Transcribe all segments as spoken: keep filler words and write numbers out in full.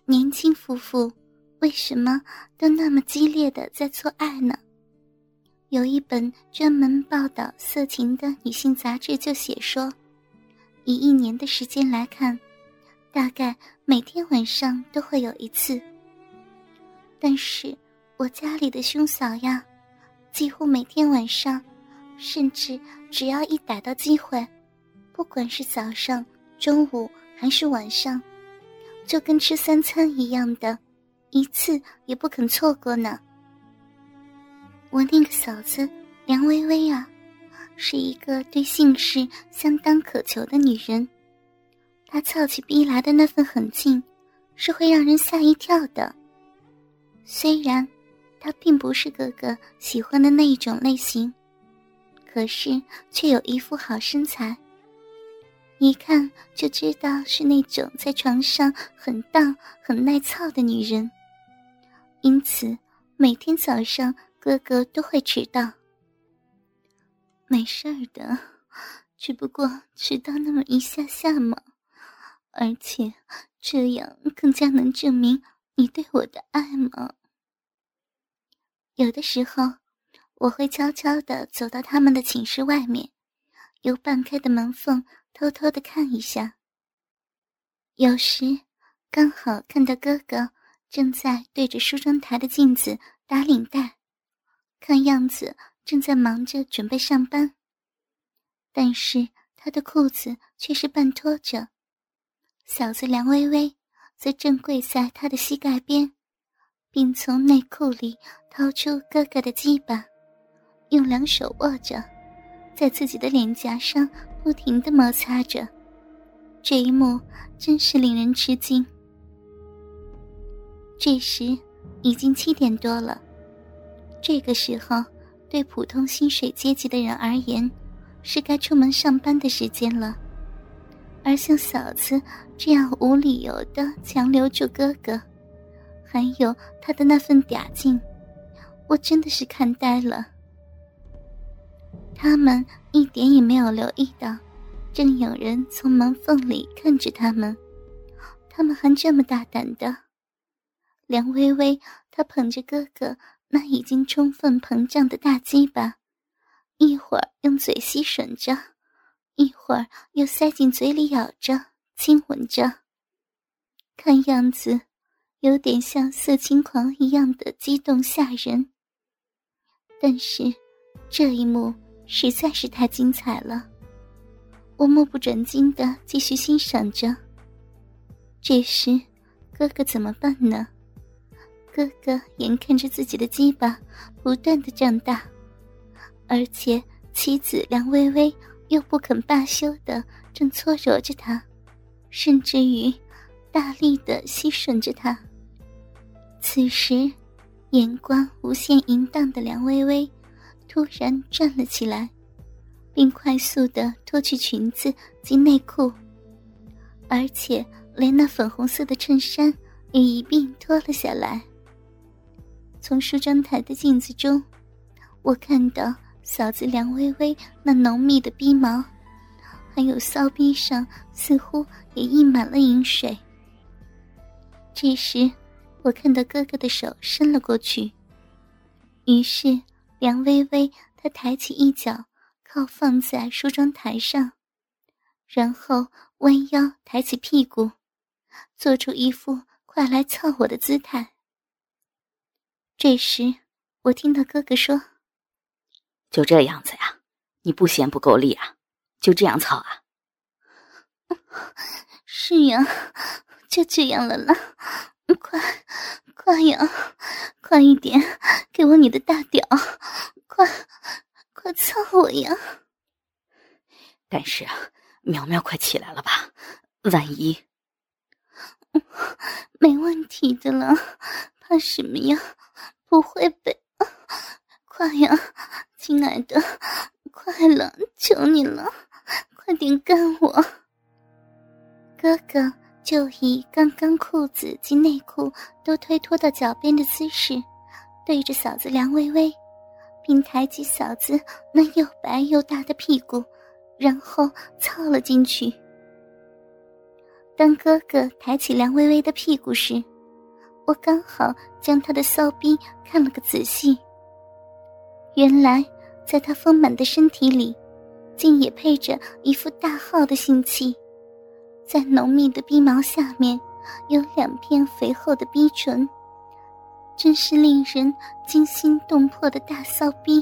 年轻夫妇为什么都那么激烈的在做爱呢？有一本专门报道色情的女性杂志就写说，以一年的时间来看，大概每天晚上都会有一次。但是我家里的兄嫂呀，几乎每天晚上，甚至只要一逮到机会，不管是早上、中午还是晚上，就跟吃三餐一样的，一次也不肯错过呢。我那个嫂子梁薇薇啊，是一个对性事相当渴求的女人，她操起逼来的那份狠劲，是会让人吓一跳的。虽然她并不是哥哥喜欢的那一种类型，可是却有一副好身材，一看就知道是那种在床上很荡很耐操的女人。因此每天早上哥哥都会迟到。没事儿的，只不过迟到那么一下下嘛，而且这样更加能证明你对我的爱嘛。有的时候我会悄悄地走到他们的寝室外面，由半开的门缝偷偷地看一下。有时刚好看到哥哥正在对着梳妆台的镜子打领带，看样子正在忙着准备上班，但是他的裤子却是半脱着，嫂子梁薇薇则正跪在他的膝盖边，并从内裤里掏出哥哥的鸡巴，用两手握着，在自己的脸颊上不停地摩擦着。这一幕真是令人吃惊。这时已经七点多了，这个时候对普通薪水阶级的人而言，是该出门上班的时间了。而像嫂子这样无理由的强留住哥哥，还有他的那份嗲劲，我真的是看呆了。他们一点也没有留意到，正有人从门缝里看着他们，他们还这么大胆的。梁薇薇她捧着哥哥那已经充分膨胀的大鸡巴，一会儿用嘴吸吮着，一会儿又塞进嘴里咬着亲吻着，看样子有点像色情狂一样的激动吓人。但是这一幕实在是太精彩了，我目不转睛地继续欣赏着。这时哥哥怎么办呢？哥哥眼看着自己的鸡巴不断地长大，而且妻子梁薇薇又不肯罢休地正搓揉着他，甚至于大力地吸吮着他。此时眼光无限淫荡的梁薇薇突然站了起来，并快速地脱去裙子及内裤，而且连那粉红色的衬衫也一并脱了下来。从梳妆台的镜子中，我看到嫂子梁薇薇那浓密的逼毛，还有骚逼上似乎也溢满了饮水。这时我看到哥哥的手伸了过去，于是梁薇薇她抬起一脚靠放在梳妆台上，然后弯腰抬起屁股，做出一副快来操我的姿态。这时我听到哥哥说， 就这样子呀，你不嫌不够力啊，就这样操啊？ 是呀，就这样了啦，快快呀，快一点给我你的大屌，快快操我呀。 但是啊，苗苗快起来了吧，万一…… 没问题的了，怕什么呀，不会被……快呀，亲爱的，快了，求你了，快点干我。哥哥就以刚刚裤子及内裤都推脱到脚边的姿势，对着嫂子梁薇薇，并抬起嫂子那又白又大的屁股，然后操了进去。当哥哥抬起梁薇薇的屁股时， 我刚好将他的骚逼看了个仔细。原来在他丰满的身体里，竟也配着一副大号的性器，在浓密的逼毛下面有两片肥厚的逼唇，真是令人惊心动魄的大骚逼。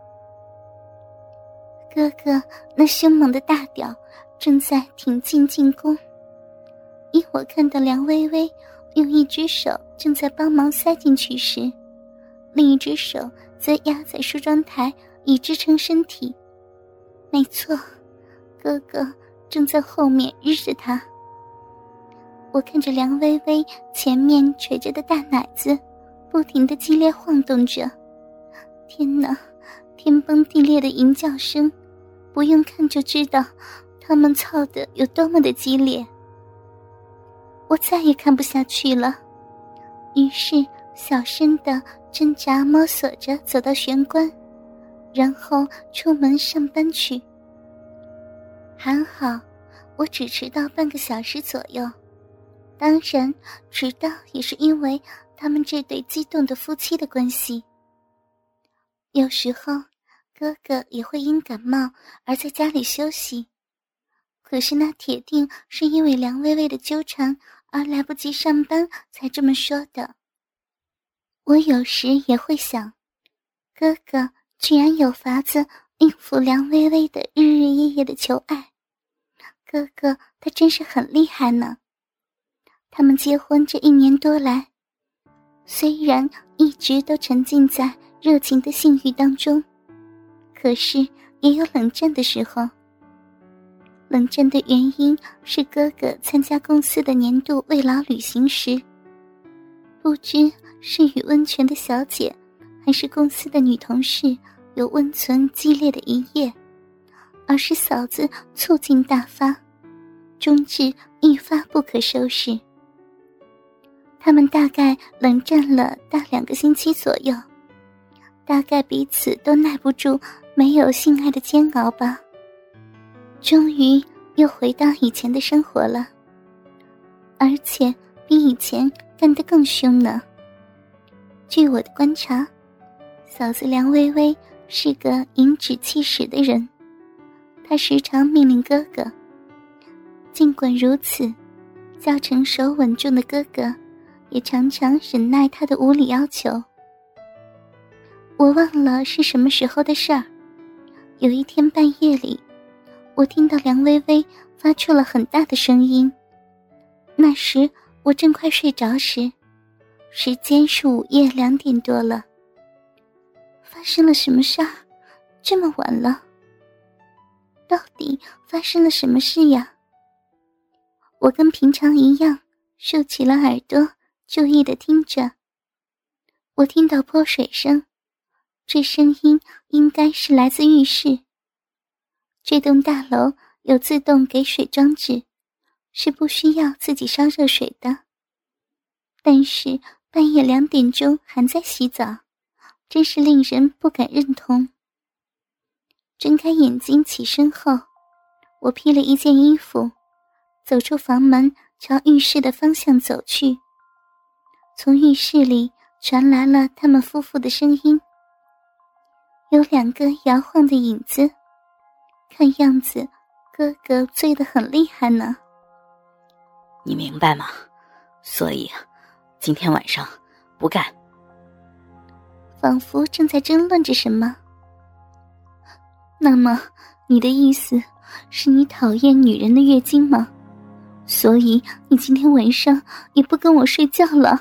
哥哥那凶猛的大屌正在挺进进攻，因我看到梁薇薇用一只手正在帮忙塞进去时，另一只手则压在梳妆台以支撑身体。没错，哥哥正在后面日着他。我看着梁薇薇前面垂着的大奶子不停地激烈晃动着，天哪，天崩地裂的淫叫声，不用看就知道他们操得有多么的激烈。我再也看不下去了，于是小声地挣扎摸索着走到玄关，然后出门上班去。还好我只迟到半个小时左右，当然迟到也是因为他们这对激动的夫妻的关系。有时候哥哥也会因感冒而在家里休息，可是那铁定是因为梁薇薇的纠缠而来不及上班才这么说的。我有时也会想，哥哥居然有法子应付梁薇薇的日日夜夜的求爱，哥哥他真是很厉害呢。他们结婚这一年多来，虽然一直都沉浸在热情的性欲当中，可是也有冷战的时候。冷战的原因是哥哥参加公司的年度慰劳旅行时，不知是与温泉的小姐还是公司的女同事有温存激烈的一夜，而是嫂子醋劲大发，终至一发不可收拾。他们大概冷战了大两个星期左右，大概彼此都耐不住没有性爱的煎熬吧，终于又回到以前的生活了，而且比以前干得更凶呢。据我的观察，嫂子梁薇薇是个颍指气使的人，她时常命令哥哥。尽管如此，较成熟稳重的哥哥也常常忍耐她的无理要求。我忘了是什么时候的事儿，有一天半夜里，我听到梁薇薇发出了很大的声音。那时我正快睡着时，时间是午夜两点多了。发生了什么事儿？这么晚了，到底发生了什么事呀？我跟平常一样竖起了耳朵，注意地听着。我听到泼水声，这声音应该是来自浴室。这栋大楼有自动给水装置，是不需要自己烧热水的。但是半夜两点钟还在洗澡，真是令人不敢认同。睁开眼睛起身后，我披了一件衣服，走出房门，朝浴室的方向走去。从浴室里传来了他们夫妇的声音，有两个摇晃的影子，看样子哥哥醉得很厉害呢。 你明白吗？所以今天晚上不干。 仿佛正在争论着什么。那么你的意思是你讨厌女人的月经吗？所以你今天晚上也不跟我睡觉了？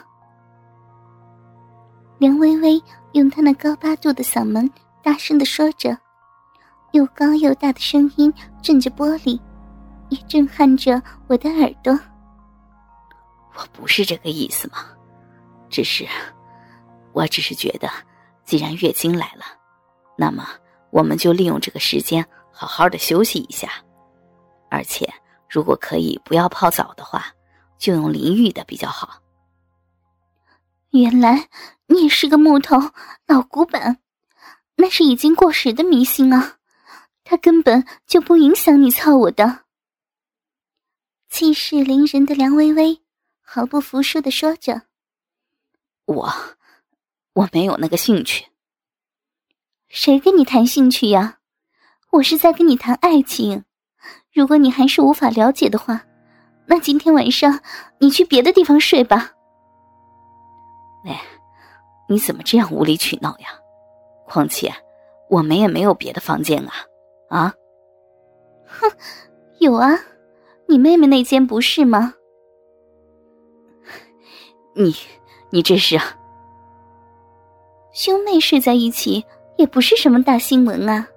梁薇薇用她那高八度的嗓门大声地说着，又高又大的声音震着玻璃，也震撼着我的耳朵。 我不是这个意思嘛，只是我只是觉得既然月经来了，那么我们就利用这个时间好好的休息一下，而且如果可以不要泡澡的话，就用淋浴的比较好。 原来你也是个木头老古板，那是已经过时的迷信啊，它根本就不影响你操我的。气势凌人的梁薇薇毫不服输地说着， 我我没有那个兴趣。 谁跟你谈兴趣呀？我是在跟你谈爱情。如果你还是无法了解的话，那今天晚上你去别的地方睡吧。 哎，你怎么这样无理取闹呀？况且我们也没有别的房间啊。啊？ 哼，有啊，你妹妹那间不是吗？ 你你这是啊？ 兄妹睡在一起也不是什么大新闻啊。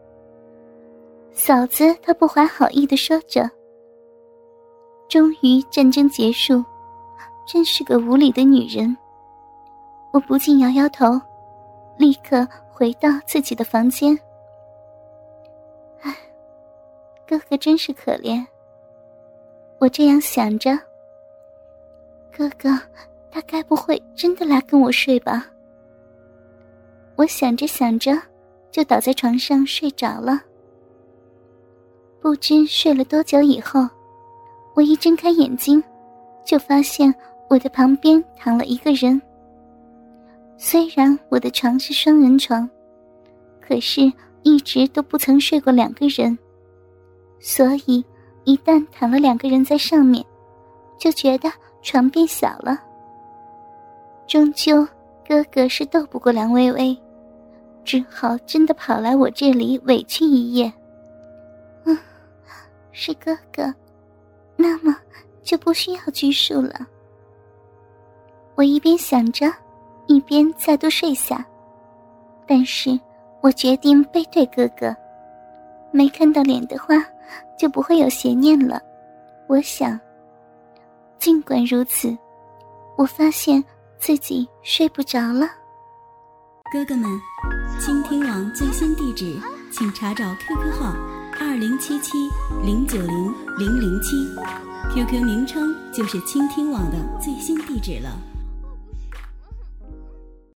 嫂子她不怀好意地说着。终于战争结束，真是个无理的女人。我不禁摇摇头，立刻回到自己的房间。唉，哥哥真是可怜。我这样想着，哥哥他该不会真的来跟我睡吧？我想着想着就倒在床上睡着了。不知睡了多久以后，我一睁开眼睛，就发现我的旁边躺了一个人。虽然我的床是双人床，可是一直都不曾睡过两个人，所以一旦躺了两个人在上面，就觉得床变小了。终究哥哥是斗不过梁薇薇，只好真的跑来我这里委屈一夜。嗯，是哥哥，那么就不需要拘束了。我一边想着，一边再度睡下，但是我决定背对哥哥，没看到脸的话就不会有邪念了。我想，尽管如此，我发现自己睡不着了。 哥哥们，倾听网最新地址请查找 Q Q 号二零七七零九零零零七 ，Q Q 名称就是倾听网的最新地址了。